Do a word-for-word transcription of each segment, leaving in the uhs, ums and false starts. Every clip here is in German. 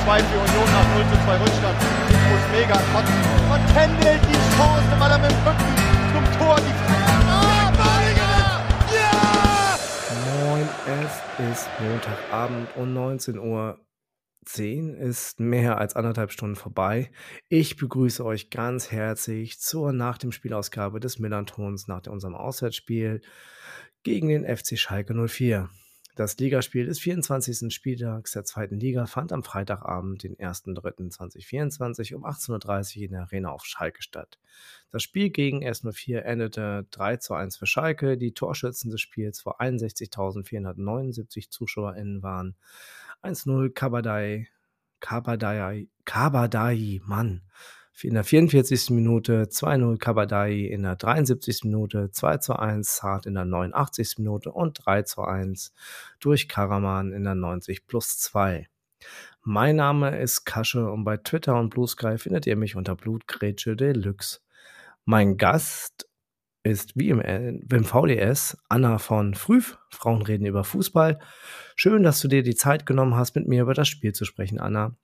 zwei für Union nach null zu zwei Rückstand. Ich muss mega kotzen. Und Kendall die Chance, weil er mit dem Rücken zum Tor die Freiheit. Ah, Balinger! Ja! Moin, es ist Montagabend um neunzehn Uhr zehn, ist mehr als anderthalb Stunden vorbei. Ich begrüße euch ganz herzlich zur nach dem Spielausgabe des Millern-Tons nach unserem Auswärtsspiel gegen den F C Schalke null vier. Das Ligaspiel des vierundzwanzigsten Spieltags der zweiten Liga fand am Freitagabend, den ersten dritten zweitausendvierundzwanzig um achtzehn Uhr dreißig in der Arena auf Schalke statt. Das Spiel gegen S null vier endete drei zu eins für Schalke. Die Torschützen des Spiels vor einundsechzigtausendvierhundertneunundsiebzig ZuschauerInnen waren eins null Kabadai, Kabadai, Kabadai, Mann, in der vierundvierzigsten Minute, zwei null Kabadai in der dreiundsiebzigsten Minute, zwei zu eins Saad in der neunundachtzigsten Minute und drei zu eins durch Karaman in der neunzig plus zwei. Mein Name ist Kasche und bei Twitter und Blue Sky findet ihr mich unter Blutgrätsche Deluxe. Mein Gast ist wie im, im V D S Anna von Früh. Frauen reden über Fußball. Schön, dass du dir die Zeit genommen hast, mit mir über das Spiel zu sprechen, Anna.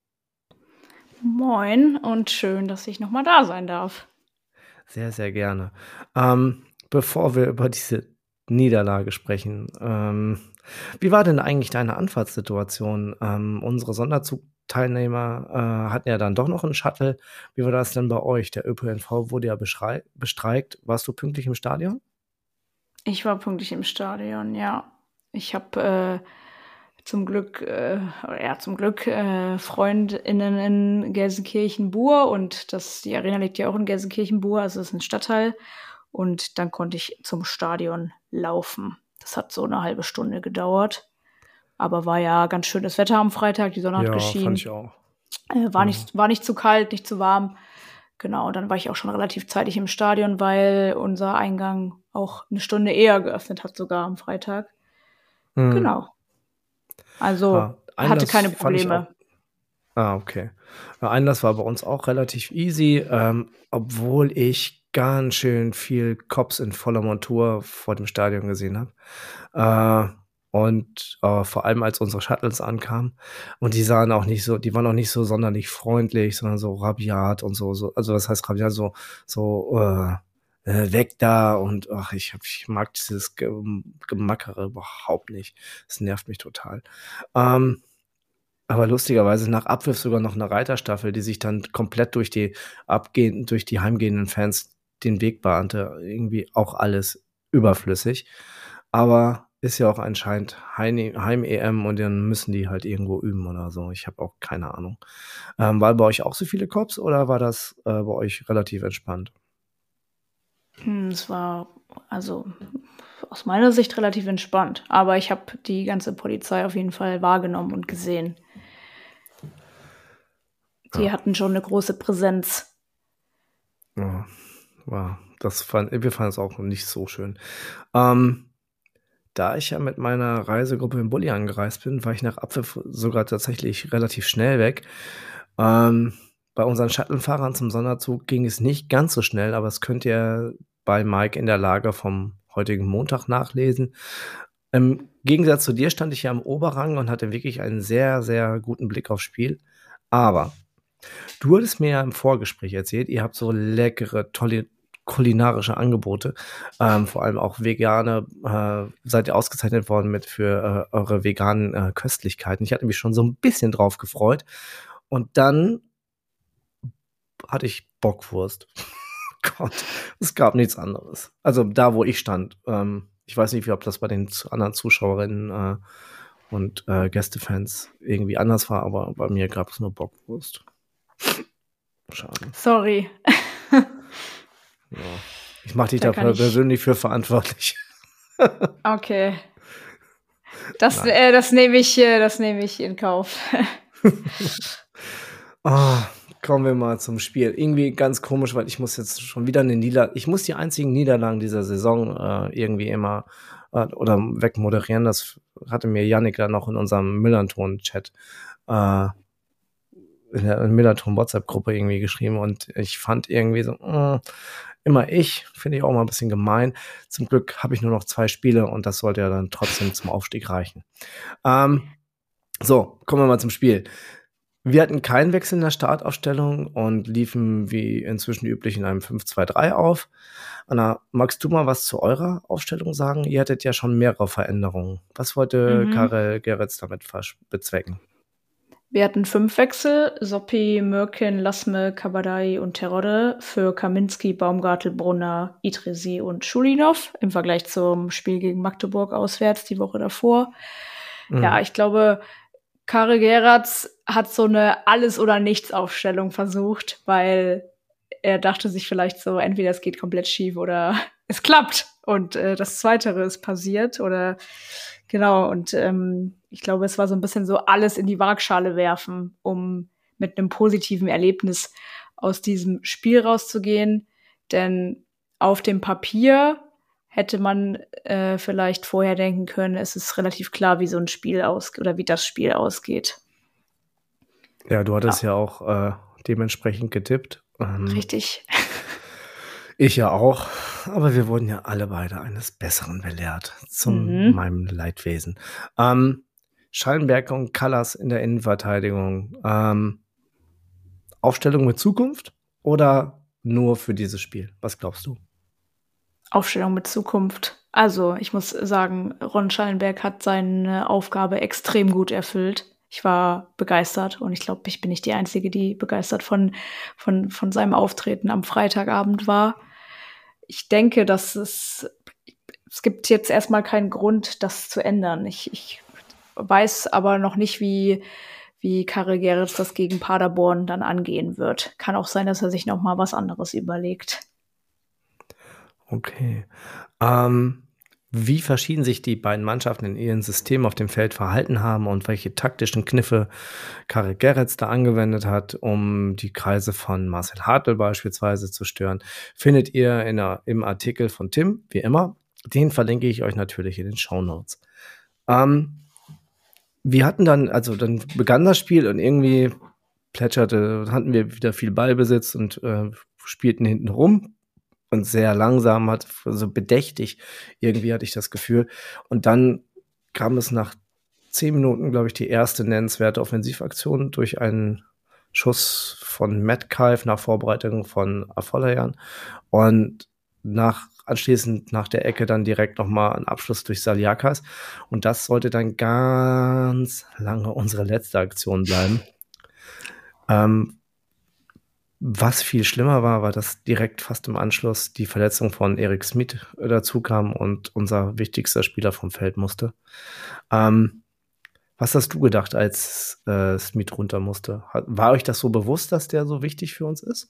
Moin und schön, dass ich nochmal da sein darf. Sehr, sehr gerne. Ähm, bevor wir über diese Niederlage sprechen, ähm, wie war denn eigentlich deine Anfahrtssituation? Ähm, unsere Sonderzugteilnehmer äh, hatten ja dann doch noch einen Shuttle. Wie war das denn bei euch? Der Ö P N V wurde ja beschrei- bestreikt. Warst du pünktlich im Stadion? Ich war pünktlich im Stadion, ja. Ich habe äh, zum Glück, äh, ja, zum Glück äh, FreundInnen in Gelsenkirchen-Bur und das, die Arena liegt ja auch in Gelsenkirchen-Bur, also es ist ein Stadtteil. Und dann konnte ich zum Stadion laufen. Das hat so eine halbe Stunde gedauert. Aber war ja ganz schönes Wetter am Freitag, die Sonne hat Ja, geschienen. fand ich auch. Äh, war, nicht, war nicht zu kalt, nicht zu warm. Genau, und dann war ich auch schon relativ zeitig im Stadion, weil unser Eingang auch eine Stunde eher geöffnet hat, sogar am Freitag. Mhm. Genau. Also Ah, hatte Einlass keine fand ich Probleme. auch. Ah, okay. Ja, Einlass war bei uns auch relativ easy, ähm, obwohl ich ganz schön viel Cops in voller Montur vor dem Stadion gesehen habe. Äh, und äh, vor allem als unsere Shuttles ankamen. Und die sahen auch nicht so, die waren auch nicht so sonderlich freundlich, sondern so rabiat und so. so also was heißt rabiat? So, so äh, äh, weg da und ach, ich, hab, ich mag dieses Ge Gemackere überhaupt nicht. Das nervt mich total. Ähm, aber lustigerweise nach Abpfiff sogar noch eine Reiterstaffel, die sich dann komplett durch die abgehenden, durch die heimgehenden Fans den Weg bahnte. Irgendwie auch alles überflüssig. Aber ist ja auch anscheinend Heim-E M und dann müssen die halt irgendwo üben oder so. Ich habe auch keine Ahnung. Ähm, war bei euch auch so viele Cops oder war das äh, bei euch relativ entspannt? Hm, Es war also aus meiner Sicht relativ entspannt. Aber ich habe die ganze Polizei auf jeden Fall wahrgenommen und gesehen. Die Ja. hatten schon eine große Präsenz. Ja, war, das fand, wir fanden es auch nicht so schön. Ähm, da ich ja mit meiner Reisegruppe in Bulli angereist bin, war ich nach Abpfiff sogar tatsächlich relativ schnell weg. Ähm, bei unseren Shuttle-Fahrern zum Sonderzug ging es nicht ganz so schnell, aber das könnt ihr bei Mike in der Lage vom heutigen Montag nachlesen. Im Gegensatz zu dir stand ich ja im Oberrang und hatte wirklich einen sehr, sehr guten Blick aufs Spiel. Aber du hattest mir ja im Vorgespräch erzählt, ihr habt so leckere, tolle kulinarische Angebote, ähm, vor allem auch vegane, äh, seid ihr ausgezeichnet worden mit für äh, eure veganen äh, Köstlichkeiten. Ich hatte mich schon so ein bisschen drauf gefreut. Und dann hatte ich Bockwurst. Gott, es gab nichts anderes. Also da, wo ich stand. Ähm, ich weiß nicht, wie ob das bei den zu- anderen Zuschauerinnen äh, und äh, Gästefans irgendwie anders war, aber bei mir gab es nur Bockwurst. Schade. Sorry. Ja. Ich mache dich Da da kann ich- persönlich für verantwortlich. Okay. Das, Nein. äh, das nehme ich, äh, das nehme ich in Kauf. Ah, kommen wir mal zum Spiel. Irgendwie ganz komisch, weil ich muss jetzt schon wieder eine Niederlage, ich muss die einzigen Niederlagen dieser Saison äh, irgendwie immer äh, oder wegmoderieren. Das hatte mir Yannick dann noch in unserem Millanton-Chat äh, in der Millanton-WhatsApp-Gruppe irgendwie geschrieben und ich fand irgendwie so, mh, immer ich, finde ich auch mal ein bisschen gemein. Zum Glück habe ich nur noch zwei Spiele und das sollte ja dann trotzdem zum Aufstieg reichen. Ähm, so, kommen wir mal zum Spiel. Wir hatten keinen Wechsel in der Startaufstellung und liefen wie inzwischen üblich in einem fünf zwei drei auf. Anna, magst du mal was zu eurer Aufstellung sagen? Ihr hattet ja schon mehrere Veränderungen. Was wollte Mhm. Karel Gerets damit vers- bezwecken? Wir hatten fünf Wechsel: Soppi, Mürkin, Lasme, Kabadai und Terodde für Kaminski, Baumgartel, Brunner, Idrisi und Schulinov im Vergleich zum Spiel gegen Magdeburg auswärts die Woche davor. Mhm. Ja, ich glaube, Karel Gerets hat so eine Alles-oder-Nichts-Aufstellung versucht, weil er dachte sich vielleicht so, entweder es geht komplett schief oder es klappt. Und äh, das Zweitere ist passiert. Oder genau, und ähm, ich glaube, es war so ein bisschen so alles in die Waagschale werfen, um mit einem positiven Erlebnis aus diesem Spiel rauszugehen. Denn auf dem Papier hätte man äh, vielleicht vorher denken können, es ist relativ klar, wie so ein Spiel ausgeht oder wie das Spiel ausgeht. Ja, du hattest ja, ja auch äh, dementsprechend getippt. Ähm, Richtig. Ich ja auch, aber wir wurden ja alle beide eines Besseren belehrt, zum Mhm. meinem Leidwesen. Ähm, Schallenberg und Kallas in der Innenverteidigung. Ähm, Aufstellung mit Zukunft oder nur für dieses Spiel? Was glaubst du? Aufstellung mit Zukunft. Also, ich muss sagen, Ron Schallenberg hat seine Aufgabe extrem gut erfüllt. Ich war begeistert und ich glaube, ich bin nicht die Einzige, die begeistert von, von, von seinem Auftreten am Freitagabend war. Ich denke, dass es, es gibt jetzt erstmal keinen Grund, das zu ändern. Ich, ich weiß aber noch nicht, wie, wie Karel Gerets das gegen Paderborn dann angehen wird. Kann auch sein, dass er sich noch mal was anderes überlegt. Okay. Ähm, wie verschieden sich die beiden Mannschaften in ihren Systemen auf dem Feld verhalten haben und welche taktischen Kniffe Karel Gerets da angewendet hat, um die Kreise von Marcel Hartl beispielsweise zu stören, findet ihr in der, im Artikel von Tim, wie immer. Den verlinke ich euch natürlich in den Shownotes. Ähm, wir hatten dann, also dann begann das Spiel und irgendwie plätscherte, hatten wir wieder viel Ballbesitz und äh, spielten hinten rum. Und sehr langsam, hat so also bedächtig, irgendwie hatte ich das Gefühl. Und dann kam es nach zehn Minuten, glaube ich, die erste nennenswerte Offensivaktion durch einen Schuss von Metcalf nach Vorbereitung von Afolayan. Und nach, anschließend nach der Ecke dann direkt nochmal ein Abschluss durch Saliakas. Und das sollte dann ganz lange unsere letzte Aktion bleiben. Ähm, Was viel schlimmer war, war, dass direkt fast im Anschluss die Verletzung von Erik Smith dazu kam und unser wichtigster Spieler vom Feld musste. Ähm, was hast du gedacht, als äh, Smith runter musste? Hat, war euch das so bewusst, dass der so wichtig für uns ist?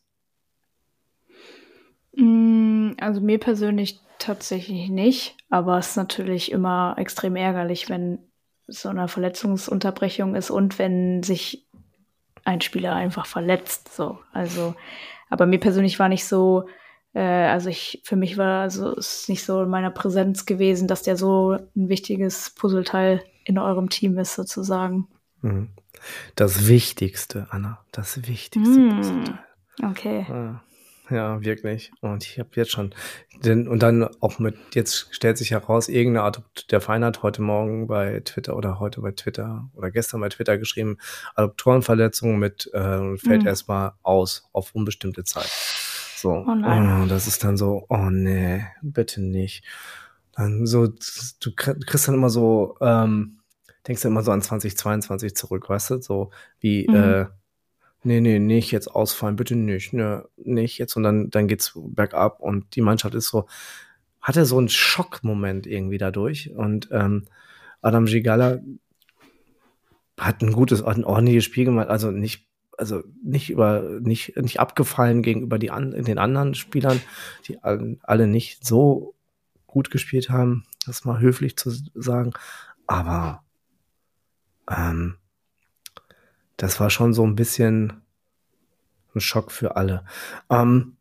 Also mir persönlich tatsächlich nicht, aber es ist natürlich immer extrem ärgerlich, wenn so eine Verletzungsunterbrechung ist und wenn sich ein Spieler einfach verletzt, so. Also, aber mir persönlich war nicht so, äh, also ich, für mich war, also es ist nicht so in meiner Präsenz gewesen, dass der so ein wichtiges Puzzleteil in eurem Team ist, sozusagen. Das Wichtigste, Anna, das wichtigste mm, Puzzleteil. Okay. Ah, ja, wirklich. Und ich habe jetzt schon, denn, und dann auch mit, jetzt stellt sich heraus, irgendeine Art, der Verein hat heute Morgen bei Twitter oder heute bei Twitter oder gestern bei Twitter geschrieben, Adduktorenverletzung mit, äh, fällt mm. erstmal aus auf unbestimmte Zeit. So, oh nein. Oh, das ist dann so, oh nee, bitte nicht. Dann so, du kriegst dann immer so, ähm, denkst du immer so an zwanzig zweiundzwanzig zurück, weißt du, so wie, mm. äh, nee, nee, nicht jetzt ausfallen, bitte nicht, ne, nicht jetzt. Und dann, dann geht's bergab und die Mannschaft ist so, hatte so einen Schockmoment irgendwie dadurch. Und ähm, Adam Gigala hat ein gutes, ein ordentliches Spiel gemacht, also nicht, also nicht über, nicht, nicht abgefallen gegenüber die an, den anderen Spielern, die alle nicht so gut gespielt haben, das mal höflich zu sagen. Aber ähm, das war schon so ein bisschen ein Schock für alle. Ähm,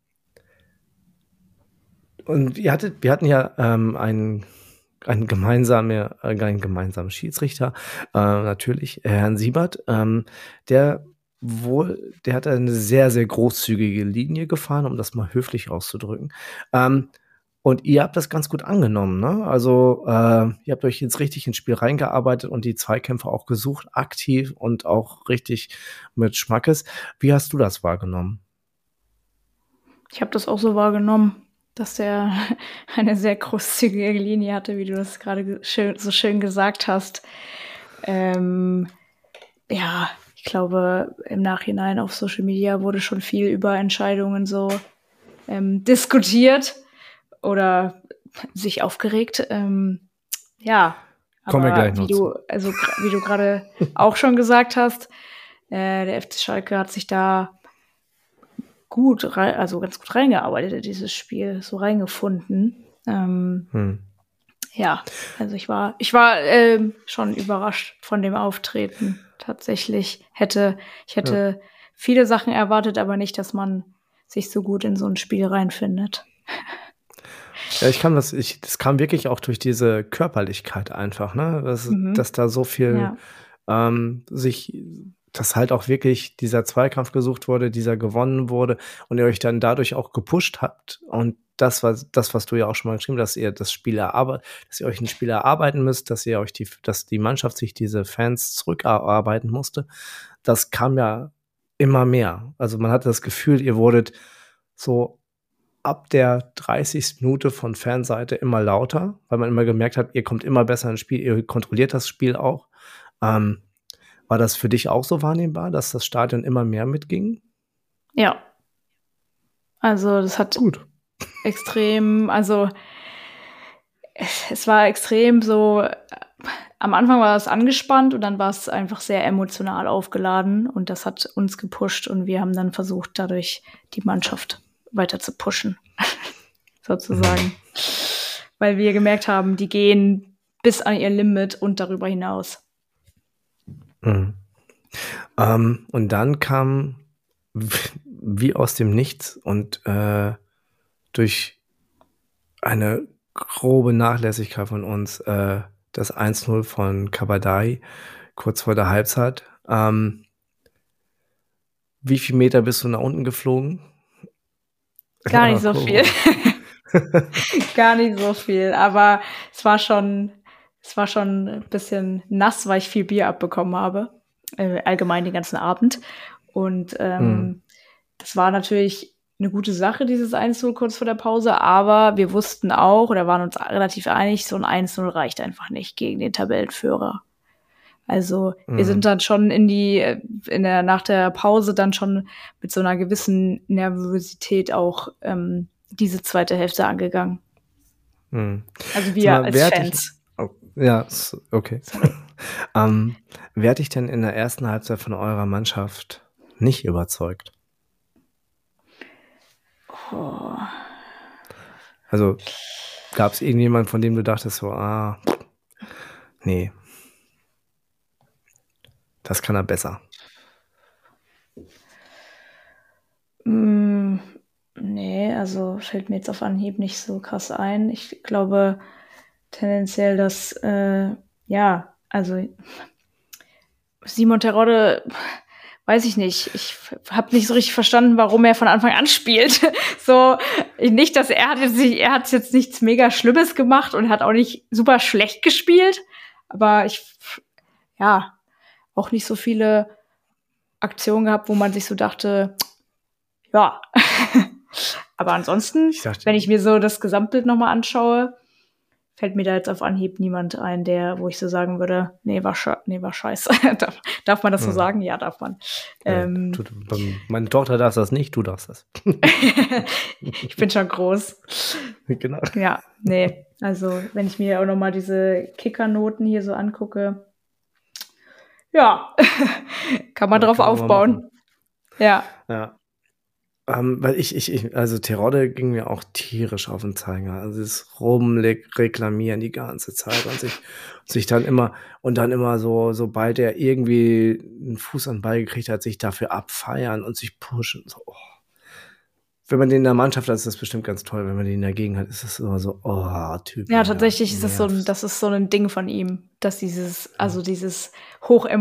und ihr hattet, wir hatten ja ähm, einen, einen, gemeinsame, äh, einen gemeinsamen Schiedsrichter, äh, natürlich, Herrn Siebert, ähm, der wohl, der hat eine sehr, sehr großzügige Linie gefahren, um das mal höflich auszudrücken. Ähm, Und ihr habt das ganz gut angenommen, ne? Also, äh, ihr habt euch jetzt richtig ins Spiel reingearbeitet und die Zweikämpfe auch gesucht, aktiv und auch richtig mit Schmackes. Wie hast du das wahrgenommen? Ich habe das auch so wahrgenommen, dass der eine sehr großzügige Linie hatte, wie du das gerade ge- schön, so schön gesagt hast. Ähm, ja, ich glaube, im Nachhinein auf Social Media wurde schon viel über Entscheidungen so ähm, diskutiert oder sich aufgeregt. Ähm, ja, Kommen wir aber gleich wie noch du, zu. also gra- wie du gerade auch schon gesagt hast, äh, der F C Schalke hat sich da gut, rei- also ganz gut reingearbeitet in dieses Spiel, so reingefunden. Ähm, Hm. ja, also ich war, ich war ähm, schon überrascht von dem Auftreten. Tatsächlich hätte, ich Ja. hätte viele Sachen erwartet, aber nicht, dass man sich so gut in so ein Spiel reinfindet. Ja, ich kann das, ich, das kam wirklich auch durch diese Körperlichkeit einfach, ne? Dass, Mhm. dass da so viel Ja, ähm, sich, dass halt auch wirklich dieser Zweikampf gesucht wurde, dieser gewonnen wurde und ihr euch dann dadurch auch gepusht habt. Und das war das, was du ja auch schon mal geschrieben hast, dass ihr das Spiel erarbeitet, dass ihr euch ein Spiel erarbeiten müsst, dass ihr euch die, dass die Mannschaft sich diese Fans zurückarbeiten musste. Das kam ja immer mehr. Also man hatte das Gefühl, ihr wurdet so ab der dreißigsten Minute von Fanseite immer lauter, weil man immer gemerkt hat, ihr kommt immer besser ins Spiel, ihr kontrolliert das Spiel auch. Ähm, war das für dich auch so wahrnehmbar, dass das Stadion immer mehr mitging? ja. Also das hat Gut. extrem, also es, es war extrem so, äh, am Anfang war es angespannt und dann war es einfach sehr emotional aufgeladen und das hat uns gepusht und wir haben dann versucht, dadurch die Mannschaft weiter zu pushen, sozusagen. Weil wir gemerkt haben, die gehen bis an ihr Limit und darüber hinaus. Mhm. Ähm, und dann kam w- wie aus dem Nichts und äh, durch eine grobe Nachlässigkeit von uns äh, das eins null von Kabadai kurz vor der Halbzeit. Ähm, wie viel Meter bist du nach unten geflogen? Gar nicht so Cool. viel. Gar nicht so viel, aber es war schon, es war schon ein bisschen nass, weil ich viel Bier abbekommen habe, äh, allgemein den ganzen Abend. Und ähm, Mhm. das war natürlich eine gute Sache, dieses eins null kurz vor der Pause, aber wir wussten auch oder waren uns relativ einig, so ein eins null reicht einfach nicht gegen den Tabellenführer. Also wir Mhm. sind dann schon in die, äh, in der, nach der Pause dann schon mit so einer gewissen Nervosität auch ähm, diese zweite Hälfte angegangen. Mhm. Also Sag wir mal, als wer hat dich, Fans. oh, ja, s- okay. Sorry. Ähm, wer hat dich denn in der ersten Halbzeit von eurer Mannschaft nicht überzeugt? Oh. Also gab es irgendjemand, von dem du dachtest, so, ah, nee, das kann er besser. Mm, nee, also fällt mir jetzt auf Anhieb nicht so krass ein. Ich glaube tendenziell, dass, äh, ja, also Simon Terodde, weiß ich nicht. Ich habe nicht so richtig verstanden, warum er von Anfang an spielt. So, nicht, dass er hat jetzt nicht, er hat jetzt nichts mega Schlimmes gemacht und hat auch nicht super schlecht gespielt. Aber ich, ja, auch nicht so viele Aktionen gehabt, wo man sich so dachte, ja. Aber ansonsten, Ich dachte, wenn ich mir so das Gesamtbild nochmal anschaue, fällt mir da jetzt auf Anhieb niemand ein, der, wo ich so sagen würde, nee, war, sche nee, war scheiße. darf, darf man das so Hm. sagen? Ja, darf man. äh, Ähm, du, du, meine Tochter darf das nicht, du darfst das. ich bin schon groß. Genau. Ja, nee. Also, wenn ich mir auch nochmal diese Kickernoten hier so angucke, ja, kann man Ja, drauf kann man mal aufbauen. machen. Ja. Ja. Ähm, weil ich, ich, ich, also Terodde ging mir auch tierisch auf den Zeiger. Also das Rumreklamieren die ganze Zeit und sich, sich dann immer, und dann immer so, sobald er irgendwie einen Fuß an den Ball gekriegt hat, sich dafür abfeiern und sich pushen. So, oh. Wenn man den in der Mannschaft hat, ist das bestimmt ganz toll. Wenn man den dagegen hat, ist das immer so, oh, Typ. Ja, tatsächlich ist das so ein, das ist so ein Ding von ihm, dass dieses, also dieses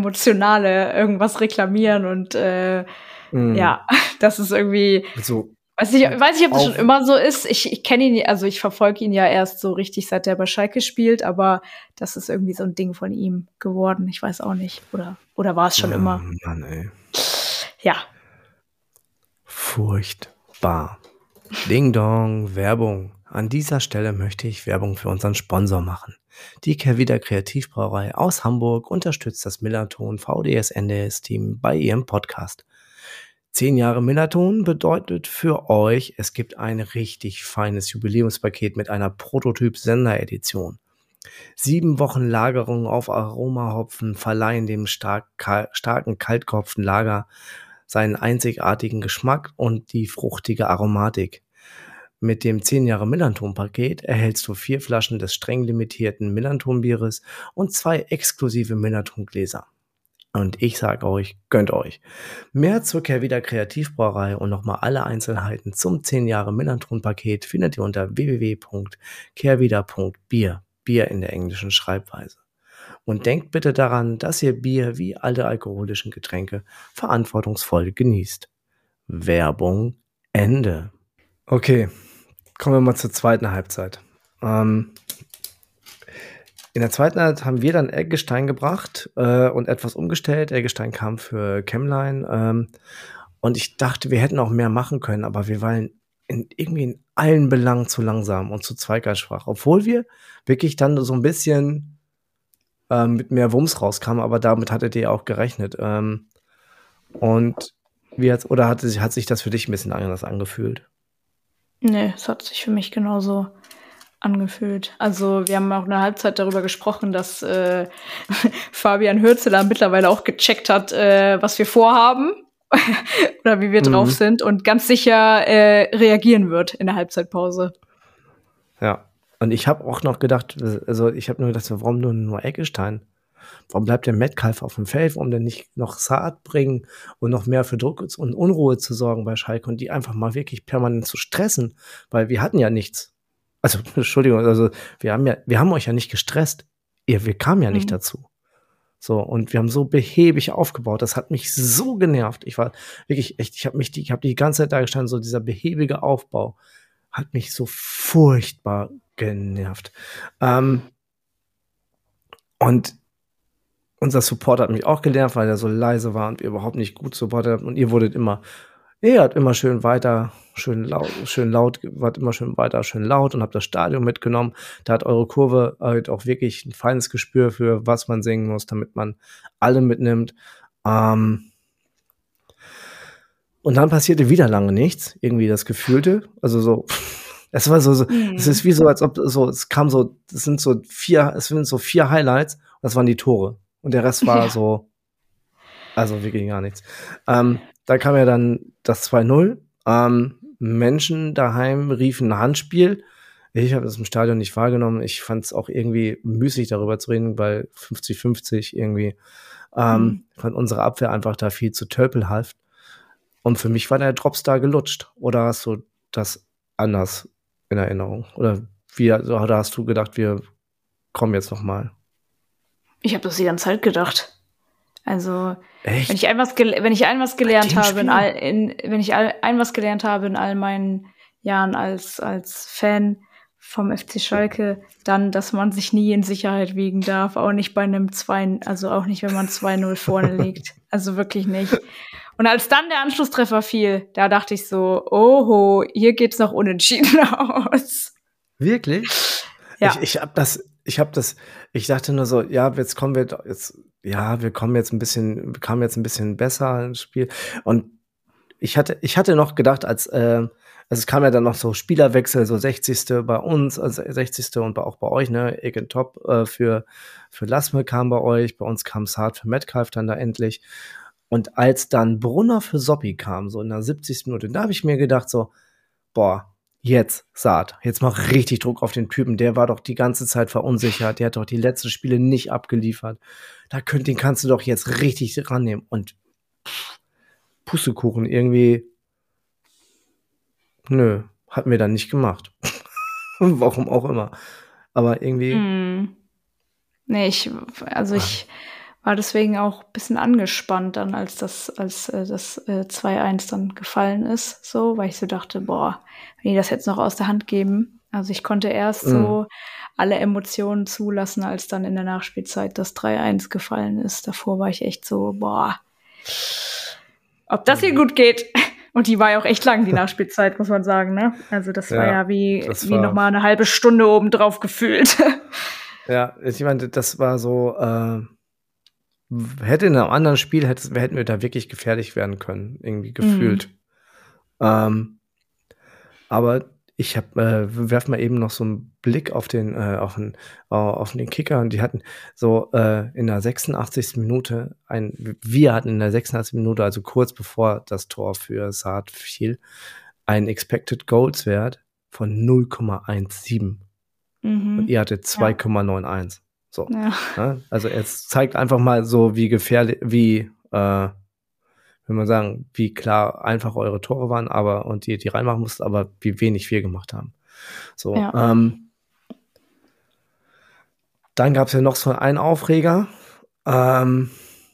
hochemotionale irgendwas reklamieren und äh, Mm. ja, das ist irgendwie Mit so Weiß nicht, weiß nicht, ob das Auf- schon immer so ist. Ich, ich kenne ihn, also ich verfolge ihn ja erst so richtig, seit er bei Schalke spielt, aber das ist irgendwie so ein Ding von ihm geworden. Ich weiß auch nicht. Oder, oder war es schon Oh, immer? Mann, ey. Ja. Furchtbar. Ding Dong, Werbung. An dieser Stelle möchte ich Werbung für unseren Sponsor machen. Die Kehrwieder Kreativbrauerei aus Hamburg unterstützt das Millanton V D S N D S-Team bei ihrem Podcast. Zehn Jahre Millanton bedeutet für euch, es gibt ein richtig feines Jubiläumspaket mit einer Prototyp-Sender-Edition. Sieben Wochen Lagerung auf Aromahopfen verleihen dem stark, ka- starken kaltgehopften Lager seinen einzigartigen Geschmack und die fruchtige Aromatik. Mit dem zehn Jahre Millanton-Paket erhältst du vier Flaschen des streng limitierten Millanton-Bieres und zwei exklusive Millanton-Gläser. Und ich sage euch, gönnt euch. Mehr zur Kehrwieder Kreativbrauerei und nochmal alle Einzelheiten zum zehn Jahre Millanton-Paket findet ihr unter w w w punkt kehrwieder punkt bier. Bier in der englischen Schreibweise. Und denkt bitte daran, dass ihr Bier wie alle alkoholischen Getränke verantwortungsvoll genießt. Werbung Ende. Okay, kommen wir mal zur zweiten Halbzeit. Ähm, in der zweiten Halbzeit haben wir dann Eggestein gebracht äh, und etwas umgestellt. Eggestein kam für Chemline. Ähm, und ich dachte, wir hätten auch mehr machen können, aber wir waren in, irgendwie in allen Belangen zu langsam und zu zweigleisschwach. Obwohl wir wirklich dann so ein bisschen ähm, mit mehr Wumms rauskamen, aber damit hattet ihr auch gerechnet. Ähm, und wie hat's, oder hat, hat sich das für dich ein bisschen anders angefühlt? Nee, es hat sich für mich genauso angefühlt. Also wir haben auch in der Halbzeit darüber gesprochen, dass äh, Fabian Hürzeler mittlerweile auch gecheckt hat, äh, was wir vorhaben oder wie wir Mhm. drauf sind und ganz sicher äh, reagieren wird in der Halbzeitpause. Ja. Und ich habe auch noch gedacht, also ich habe nur gedacht, so, warum nur, nur Eggestein? Warum bleibt der Metcalf auf dem Feld? Warum denn nicht noch Saat bringen und noch mehr für Druck und Unruhe zu sorgen bei Schalke und die einfach mal wirklich permanent zu stressen? Weil wir hatten ja nichts. Also, Entschuldigung, also wir haben ja, wir haben euch ja nicht gestresst. Ihr, wir kamen ja nicht Mhm. dazu. So, und wir haben so behäbig aufgebaut. Das hat mich so genervt. Ich war wirklich echt, ich habe mich, die, ich habe die ganze Zeit da gestanden, so dieser behäbige Aufbau hat mich so furchtbar genervt. Ähm, und unser Support hat mich auch genervt, weil er so leise war und wir überhaupt nicht gut supportet haben. Und ihr wurdet immer, ihr habt immer schön weiter, schön laut, schön laut, wart immer schön weiter, schön laut und habt das Stadion mitgenommen. Da hat eure Kurve halt auch wirklich ein feines Gespür für, was man singen muss, damit man alle mitnimmt. Ähm, und dann passierte wieder lange nichts, irgendwie das Gefühlte. Also so, es war so, so Mhm. es ist wie so, als ob so, es kam so, es sind so vier, es sind so vier Highlights und das waren die Tore. Und der Rest war Ja. so, also wirklich gar nichts. Ähm, da kam ja dann das zwei null. Ähm, Menschen daheim riefen ein Handspiel. Ich habe das im Stadion nicht wahrgenommen. Ich fand es auch irgendwie müßig, darüber zu reden, weil fünfzig fünfzig irgendwie ähm, Mhm. fand unsere Abwehr einfach da viel zu tölpelhaft. Und für mich war der Drops da gelutscht. Oder hast du das anders in Erinnerung? Oder wie, oder hast du gedacht, wir kommen jetzt noch mal? Ich habe das die ganze Zeit gedacht. Also Echt? wenn ich ein was, gel wenn ich ein was gelernt dem habe Spiel? in all, in, wenn ich all, ein was gelernt habe in all meinen Jahren als als Fan vom F C Schalke, dann, dass man sich nie in Sicherheit wiegen darf, auch nicht bei einem zwei, also auch nicht, wenn man zwei null vorne liegt. Also wirklich nicht. Und als dann der Anschlusstreffer fiel, da dachte ich so, oho, hier geht's noch unentschieden aus. Wirklich? Ja. Ich, ich hab das, ich hab das, ich dachte nur so, ja, jetzt kommen wir doch- jetzt, ja, wir kommen jetzt ein bisschen, wir kamen jetzt ein bisschen besser ins Spiel. Und ich hatte, ich hatte noch gedacht, als, äh, also es kam ja dann noch so Spielerwechsel, so sechzigste bei uns, also sechzigste und auch bei euch, ne, Egen Top äh, für, für Lasme kam bei euch, bei uns kam Saad für Metcalf dann da endlich. Und als dann Brunner für Soppi kam, so in der siebzigsten Minute, da habe ich mir gedacht so, boah, jetzt Saad, jetzt mach richtig Druck auf den Typen, der war doch die ganze Zeit verunsichert, der hat doch die letzten Spiele nicht abgeliefert. Da könnt, den kannst du doch jetzt richtig rannehmen. Und pff, Pustekuchen, irgendwie, nö, hatten wir dann nicht gemacht. Warum auch immer. Aber irgendwie, Hm. Nee, ich, also ich war deswegen auch ein bisschen angespannt dann, als das, als äh, das äh, zwei eins dann gefallen ist, so, weil ich so dachte, boah, wenn die das jetzt noch aus der Hand geben. Also ich konnte erst Mhm. so alle Emotionen zulassen, als dann in der Nachspielzeit das drei eins gefallen ist. Davor war ich echt so, boah, ob das hier gut geht. Und die war ja auch echt lang, die Nachspielzeit, muss man sagen, ne? Also das war Ja, ja wie, das wie war- nochmal eine halbe Stunde obendrauf gefühlt. Ja, ich meine, das war so, äh, hätte in einem anderen Spiel, hätte, hätten wir da wirklich gefährlich werden können, irgendwie gefühlt. Ähm, aber ich hab, äh, werf mal eben noch so einen Blick auf den, äh, auf den, äh, auf den Kicker, und die hatten so äh, in der sechsundachtzigsten Minute ein, wir hatten in der sechsundachtzigsten Minute, also kurz bevor das Tor für Saad fiel, einen Expected Goals Wert von null Komma siebzehn. Und Mhm. ihr hattet zwei Komma einundneunzig. So. Ja. Ne? Also es zeigt einfach mal so, wie gefährlich, wie, äh, will man sagen, wie klar einfach eure Tore waren, aber und die, die reinmachen mussten, aber wie wenig wir gemacht haben. So. Ja. Ähm, dann gab es ja noch so einen Aufreger. Ähm,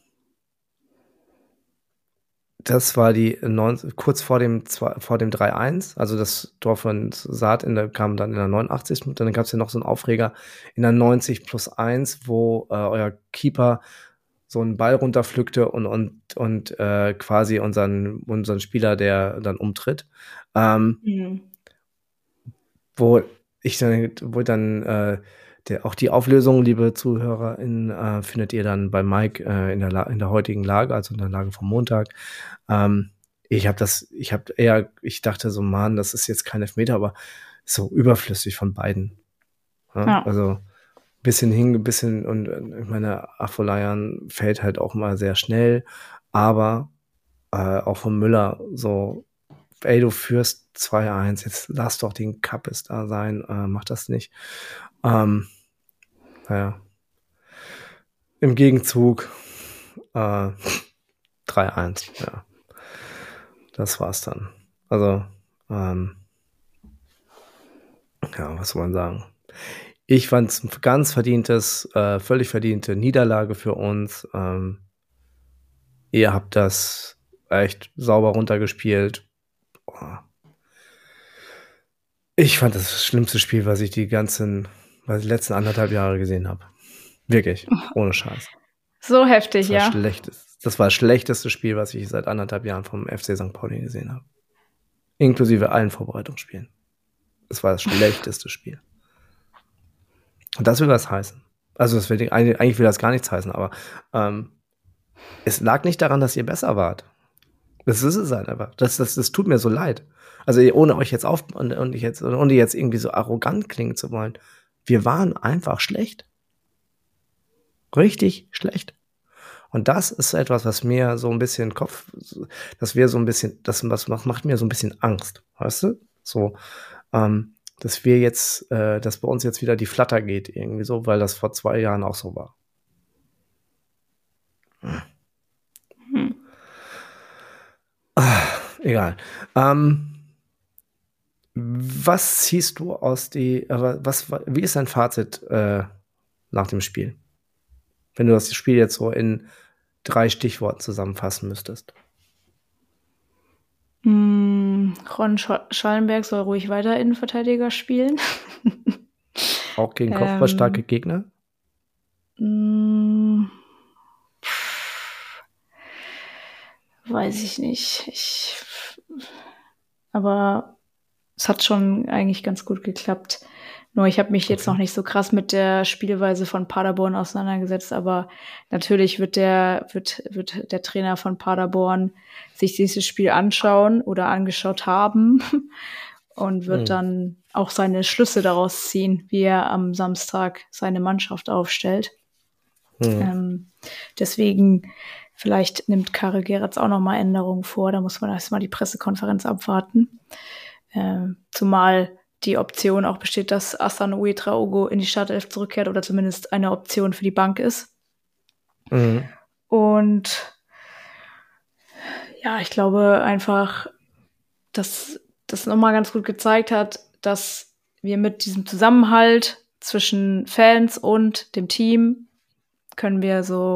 das war die neun, kurz vor dem, zwei, vor dem drei eins, also das Tor von Saad in der, kam dann in der neunundachtzigsten. Dann gab es ja noch so einen Aufreger in der neunzig plus eins, wo äh, euer Keeper so einen Ball runterpflückte und, und, und äh, quasi unseren, unseren Spieler, der dann umtritt. Ähm, Mhm. wo ich dann, wo dann äh, der, auch die Auflösung, liebe ZuhörerInnen, äh, findet ihr dann bei Mike äh, in, der La- in der heutigen Lage, also in der Lage vom Montag. Ähm, ich habe das, ich habe eher, ich dachte so, Mann, das ist jetzt kein Elfmeter, aber so überflüssig von beiden. Ja? Ja. Also bisschen hin, bisschen, und äh, ich meine, Afolayan fällt halt auch mal sehr schnell, aber äh, auch von Müller so, ey, du führst zwei eins, jetzt lass doch den Kappes da sein, äh, mach das nicht. Ähm, naja. Im Gegenzug äh, drei eins, ja. Das war's dann. Also, ähm, ja, was soll man sagen? Ich fand's ein ganz verdientes, äh, völlig verdiente Niederlage für uns. Ähm, ihr habt das echt sauber runtergespielt. Boah. Ich fand das das schlimmste Spiel, was ich die ganzen, was ich die letzten anderthalb Jahre gesehen habe. Wirklich, ohne Scheiß. So heftig, Das war, ja. schlechtes, das war das schlechteste Spiel, was ich seit anderthalb Jahren vom F C Sankt Pauli gesehen habe. Inklusive allen Vorbereitungsspielen. Es war das schlechteste Spiel. Und das will was heißen. Also das will, eigentlich will das gar nichts heißen, aber ähm, es lag nicht daran, dass ihr besser wart. Das ist es halt einfach. Das, das, das tut mir so leid. Also ohne euch jetzt auf und, und ich jetzt, ohne jetzt irgendwie so arrogant klingen zu wollen. Wir waren einfach schlecht. Richtig schlecht. Und das ist etwas, was mir so ein bisschen Kopf, dass wir so ein bisschen, das was macht mir so ein bisschen Angst, weißt du? So, ähm, dass wir jetzt, äh, dass bei uns jetzt wieder die Flatter geht irgendwie so, weil das vor zwei Jahren auch so war. Hm. Ah, egal. Ähm, was ziehst du aus die, aber was, wie ist dein Fazit äh, nach dem Spiel? Wenn du das Spiel jetzt so in drei Stichworten zusammenfassen müsstest. Mm, Ron Sch- Schallenberg soll ruhig weiter Innenverteidiger spielen. Auch gegen kopfballstarke Ähm, Gegner? Mm, pff, weiß ich nicht. Ich, aber es hat schon eigentlich ganz gut geklappt. Nur ich habe mich jetzt Okay. noch nicht so krass mit der Spielweise von Paderborn auseinandergesetzt, aber natürlich wird der, wird, wird der Trainer von Paderborn sich dieses Spiel anschauen oder angeschaut haben und wird Hm. dann auch seine Schlüsse daraus ziehen, wie er am Samstag seine Mannschaft aufstellt. Hm. Ähm, deswegen, vielleicht nimmt Karel Geretz auch noch mal Änderungen vor. Da muss man erstmal die Pressekonferenz abwarten. Ähm, zumal die Option auch besteht, dass Asano Uedraogo in die Startelf zurückkehrt oder zumindest eine Option für die Bank ist. Mhm. Und ja, ich glaube einfach, dass das nochmal ganz gut gezeigt hat, dass wir mit diesem Zusammenhalt zwischen Fans und dem Team können wir so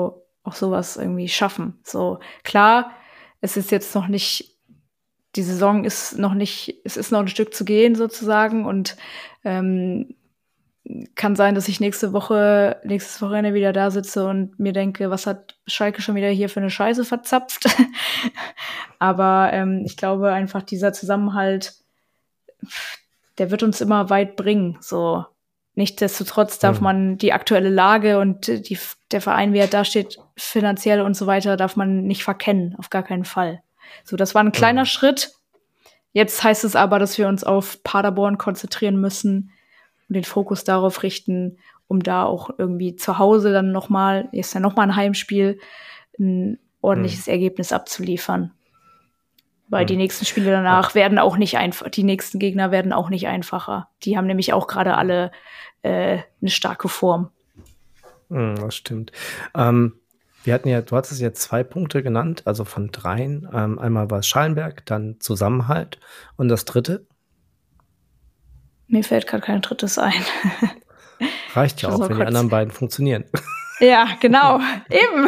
auch sowas irgendwie schaffen. So, klar, es ist jetzt noch nicht, die Saison ist noch nicht, es ist noch ein Stück zu gehen sozusagen und ähm, kann sein, dass ich nächste Woche, nächstes Wochenende wieder da sitze und mir denke, was hat Schalke schon wieder hier für eine Scheiße verzapft? Aber ähm, ich glaube einfach, dieser Zusammenhalt, der wird uns immer weit bringen. So, nichtsdestotrotz darf Mhm. man die aktuelle Lage und die, der Verein, wie er da steht, finanziell und so weiter, darf man nicht verkennen, auf gar keinen Fall. So, das war ein kleiner Mhm. Schritt. Jetzt heißt es aber, dass wir uns auf Paderborn konzentrieren müssen und den Fokus darauf richten, um da auch irgendwie zu Hause dann nochmal, ist ja nochmal ein Heimspiel, ein ordentliches Mhm. Ergebnis abzuliefern. Weil die Mhm. nächsten Spiele danach Ja. werden auch nicht einfach, die nächsten Gegner werden auch nicht einfacher. Die haben nämlich auch gerade alle äh, eine starke Form. Mhm, das stimmt. Ähm, wir hatten ja, du hattest ja zwei Punkte genannt, also von dreien. Ähm, einmal war es Schallenberg, dann Zusammenhalt und das dritte Mir fällt gerade kein drittes ein. reicht Ich ja muss auch, mal wenn die kurz. anderen beiden funktionieren. Ja, genau. Eben.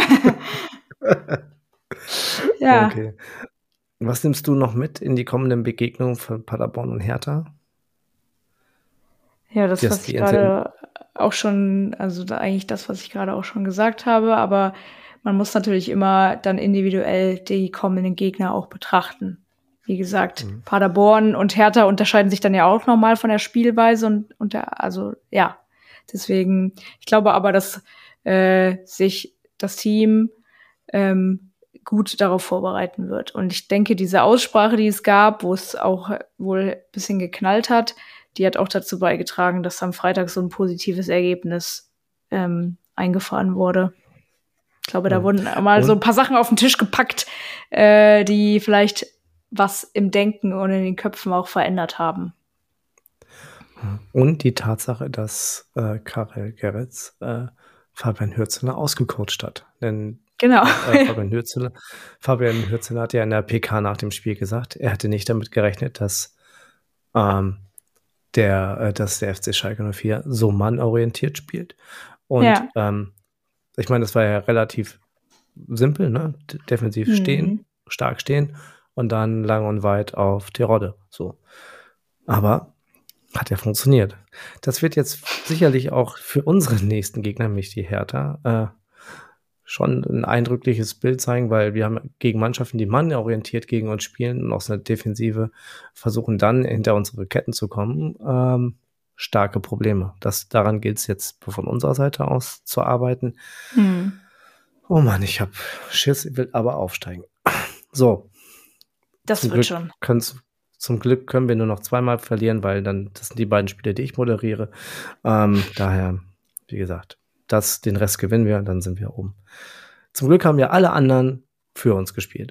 Ja. Okay. Was nimmst du noch mit in die kommenden Begegnungen von Paderborn und Hertha? Ja, das, Dass was ich die Inter gerade auch schon, also da eigentlich das, was ich gerade auch schon gesagt habe, aber man muss natürlich immer dann individuell die kommenden Gegner auch betrachten. Wie gesagt, Mhm. Paderborn und Hertha unterscheiden sich dann ja auch nochmal von der Spielweise und, und der, also ja, deswegen, ich glaube aber, dass äh, sich das Team ähm, gut darauf vorbereiten wird. Und ich denke, diese Aussprache, die es gab, wo es auch wohl ein bisschen geknallt hat, die hat auch dazu beigetragen, dass am Freitag so ein positives Ergebnis ähm, eingefahren wurde. Ich glaube, da Mhm. wurden mal so ein Und, paar Sachen auf den Tisch gepackt, äh, die vielleicht was im Denken und in den Köpfen auch verändert haben. und die Tatsache, dass äh, Karel Gerets äh, Fabian Hürzeler ausgecoacht hat. Denn Genau. äh, Fabian Hürzeler, Fabian Hürzeler hat ja in der P K nach dem Spiel gesagt, er hätte nicht damit gerechnet, dass ähm, der, äh, dass der F C Schalke null vier so mannorientiert spielt. Und Ja. ähm, ich meine, das war ja relativ simpel, ne? D- Defensiv Mhm. stehen, stark stehen und dann lang und weit auf Terodde. So. Aber hat ja funktioniert. Das wird jetzt sicherlich auch für unsere nächsten Gegner, nämlich die Hertha, äh, schon ein eindrückliches Bild zeigen, weil wir haben gegen Mannschaften, die mannorientiert gegen uns spielen und aus einer Defensive versuchen dann hinter unsere Ketten zu kommen, ähm, starke Probleme. Das, daran gilt es jetzt von unserer Seite aus zu arbeiten. Mhm. Oh Mann, ich habe Schiss, ich will aber aufsteigen. So, Das zum wird Glück, schon. können's, zum Glück können wir nur noch zweimal verlieren, weil dann, das sind die beiden Spiele, die ich moderiere. Ähm, daher, wie gesagt, das, den Rest gewinnen wir und dann sind wir oben. Zum Glück haben ja alle anderen für uns gespielt.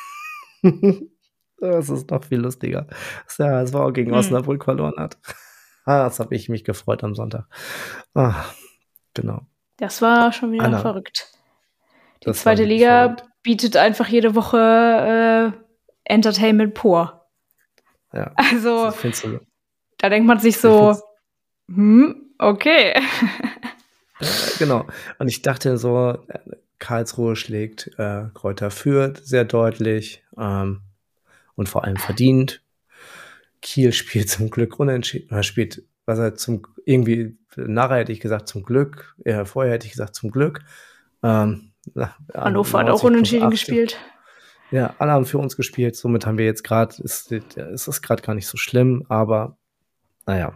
Das ist noch viel lustiger. Dass der H S V gegen Hm. Osnabrück verloren hat. Ah, das habe ich mich gefreut am Sonntag. Ah, genau. Das war schon wieder Anna, verrückt. Die das war zweite wirklich Liga verrückt. bietet einfach jede Woche äh, Entertainment pur. Ja, Also, das findest du. da denkt man sich Ich so, find's, hm, okay. äh, genau. Und ich dachte so, äh, Karlsruhe schlägt äh, Kräuter Fürth sehr deutlich ähm, und vor allem verdient. Kiel spielt zum Glück unentschieden. Er spielt, was er zum irgendwie, nachher hätte ich gesagt zum Glück, eher vorher hätte ich gesagt zum Glück. Ähm, na, ja, Hannover hat auch neunzig plus unentschieden achtzig. gespielt. Ja, alle haben für uns gespielt. Somit haben wir jetzt gerade, ist, ist es gerade gar nicht so schlimm, aber naja.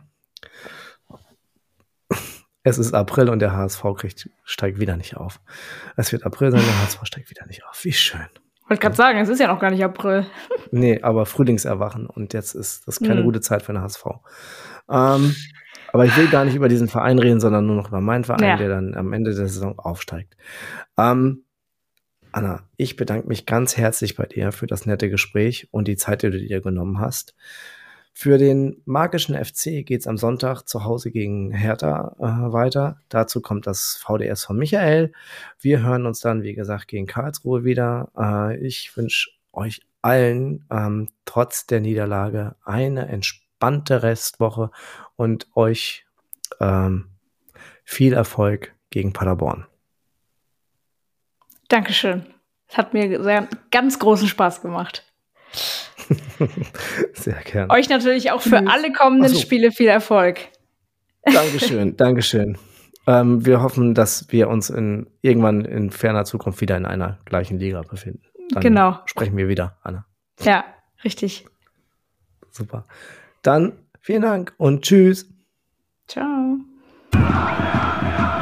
Es ist April und der H S V kriegt, steigt wieder nicht auf. Es wird April sein, der H S V steigt wieder nicht auf. Wie schön. Ich wollte gerade sagen, es ist ja noch gar nicht April. Nee, aber Frühlingserwachen und jetzt ist das keine Hm. gute Zeit für den H S V. Ähm, aber ich will gar nicht über diesen Verein reden, sondern nur noch über meinen Verein, Ja. der dann am Ende der Saison aufsteigt. Ähm, Anna, ich bedanke mich ganz herzlich bei dir für das nette Gespräch und die Zeit, die du dir genommen hast. Für den magischen F C geht es am Sonntag zu Hause gegen Hertha äh, weiter. Dazu kommt das V D S von Michael. Wir hören uns dann, wie gesagt, gegen Karlsruhe wieder. Äh, ich wünsche euch allen ähm, trotz der Niederlage eine entspannte Restwoche und euch ähm, viel Erfolg gegen Paderborn. Dankeschön. Es hat mir sehr, ganz großen Spaß gemacht. Sehr gern. Euch natürlich auch für alle kommenden Ach so. Spiele viel Erfolg. Dankeschön, Dankeschön. Ähm, wir hoffen, dass wir uns in, irgendwann in ferner Zukunft wieder in einer gleichen Liga befinden. Dann Genau. sprechen wir wieder, Anna. Ja, richtig. Super. Dann vielen Dank und tschüss. Ciao.